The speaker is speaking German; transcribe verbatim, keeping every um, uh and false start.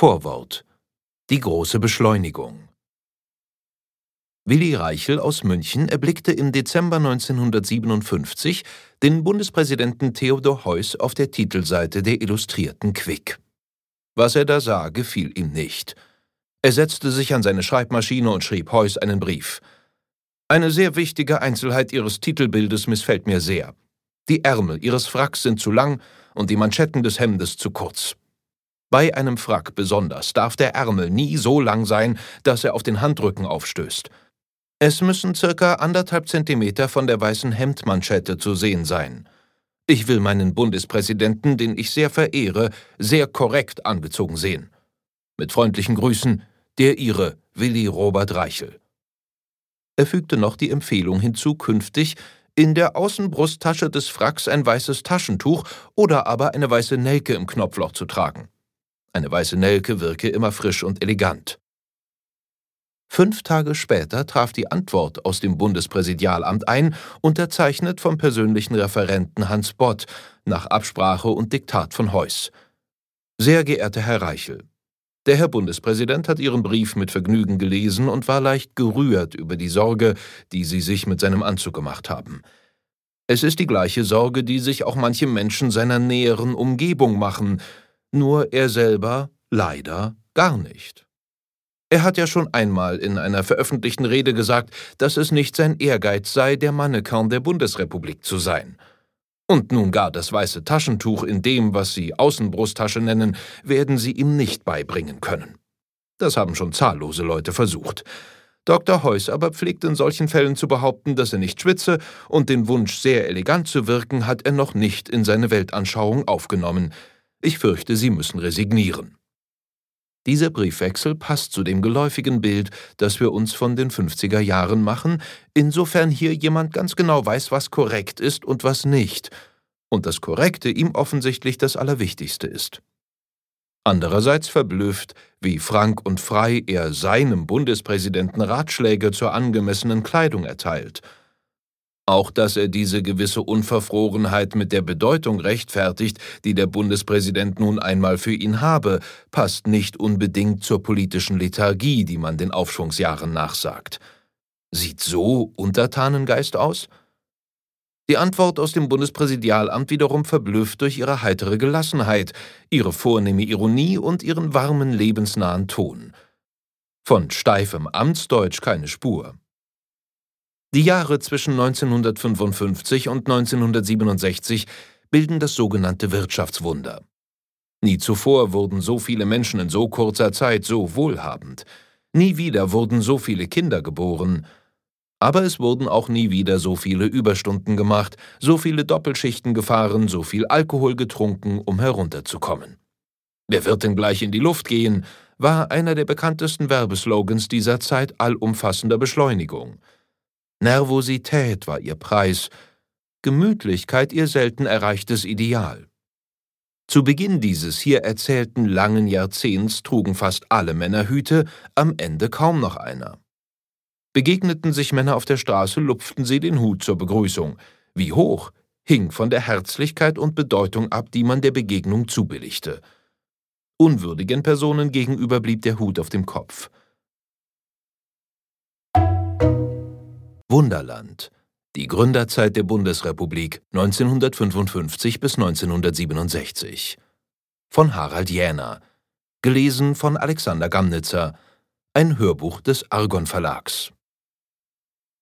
Vorwort: Die große Beschleunigung. Willi Reichel aus München erblickte im Dezember neunzehnhundertsiebenundfünfzig den Bundespräsidenten Theodor Heuss auf der Titelseite der Illustrierten Quick. Was er da sah, gefiel ihm nicht. Er setzte sich an seine Schreibmaschine und schrieb Heuss einen Brief. »Eine sehr wichtige Einzelheit Ihres Titelbildes missfällt mir sehr. Die Ärmel Ihres Fracks sind zu lang und die Manschetten des Hemdes zu kurz. Bei einem Frack besonders darf der Ärmel nie so lang sein, dass er auf den Handrücken aufstößt. Es müssen circa anderthalb Zentimeter von der weißen Hemdmanschette zu sehen sein. Ich will meinen Bundespräsidenten, den ich sehr verehre, sehr korrekt angezogen sehen. Mit freundlichen Grüßen, der Ihre Willi Robert Reichel.« Er fügte noch die Empfehlung hinzu, künftig in der Außenbrusttasche des Fracks ein weißes Taschentuch oder aber eine weiße Nelke im Knopfloch zu tragen. Eine weiße Nelke wirke immer frisch und elegant. Fünf Tage später traf die Antwort aus dem Bundespräsidialamt ein, unterzeichnet vom persönlichen Referenten Hans Bott, nach Absprache und Diktat von Heuss. »Sehr geehrter Herr Reichel, der Herr Bundespräsident hat Ihren Brief mit Vergnügen gelesen und war leicht gerührt über die Sorge, die Sie sich mit seinem Anzug gemacht haben. Es ist die gleiche Sorge, die sich auch manche Menschen seiner näheren Umgebung machen, nur er selber leider gar nicht. Er hat ja schon einmal in einer veröffentlichten Rede gesagt, dass es nicht sein Ehrgeiz sei, der Mannequin der Bundesrepublik zu sein. Und nun gar das weiße Taschentuch in dem, was Sie Außenbrusttasche nennen, werden Sie ihm nicht beibringen können. Das haben schon zahllose Leute versucht. Doktor Heuss aber pflegt in solchen Fällen zu behaupten, dass er nicht schwitze, und den Wunsch, sehr elegant zu wirken, hat er noch nicht in seine Weltanschauung aufgenommen. Ich fürchte, Sie müssen resignieren.« Dieser Briefwechsel passt zu dem geläufigen Bild, das wir uns von den fünfziger Jahren machen, insofern hier jemand ganz genau weiß, was korrekt ist und was nicht, und das Korrekte ihm offensichtlich das Allerwichtigste ist. Andererseits verblüfft, wie frank und frei er seinem Bundespräsidenten Ratschläge zur angemessenen Kleidung erteilt. Auch dass er diese gewisse Unverfrorenheit mit der Bedeutung rechtfertigt, die der Bundespräsident nun einmal für ihn habe, passt nicht unbedingt zur politischen Lethargie, die man den Aufschwungsjahren nachsagt. Sieht so Untertanengeist aus? Die Antwort aus dem Bundespräsidialamt wiederum verblüfft durch ihre heitere Gelassenheit, ihre vornehme Ironie und ihren warmen, lebensnahen Ton. Von steifem Amtsdeutsch keine Spur. Die Jahre zwischen neunzehnhundertfünfundfünfzig und neunzehnhundertsiebenundsechzig bilden das sogenannte Wirtschaftswunder. Nie zuvor wurden so viele Menschen in so kurzer Zeit so wohlhabend. Nie wieder wurden so viele Kinder geboren. Aber es wurden auch nie wieder so viele Überstunden gemacht, so viele Doppelschichten gefahren, so viel Alkohol getrunken, um herunterzukommen. »Wer wird denn gleich in die Luft gehen?« war einer der bekanntesten Werbeslogans dieser Zeit allumfassender Beschleunigung. Nervosität war ihr Preis, Gemütlichkeit ihr selten erreichtes Ideal. Zu Beginn dieses hier erzählten langen Jahrzehnts trugen fast alle Männer Hüte, am Ende kaum noch einer. Begegneten sich Männer auf der Straße, lupften sie den Hut zur Begrüßung. Wie hoch, hing von der Herzlichkeit und Bedeutung ab, die man der Begegnung zubilligte. Unwürdigen Personen gegenüber blieb der Hut auf dem Kopf. Wunderland. Die Gründerzeit der Bundesrepublik neunzehnhundertfünfundfünfzig bis neunzehnhundertsiebenundsechzig. Von Harald Jähner. Gelesen von Alexander Gamnitzer. Ein Hörbuch des Argon Verlags.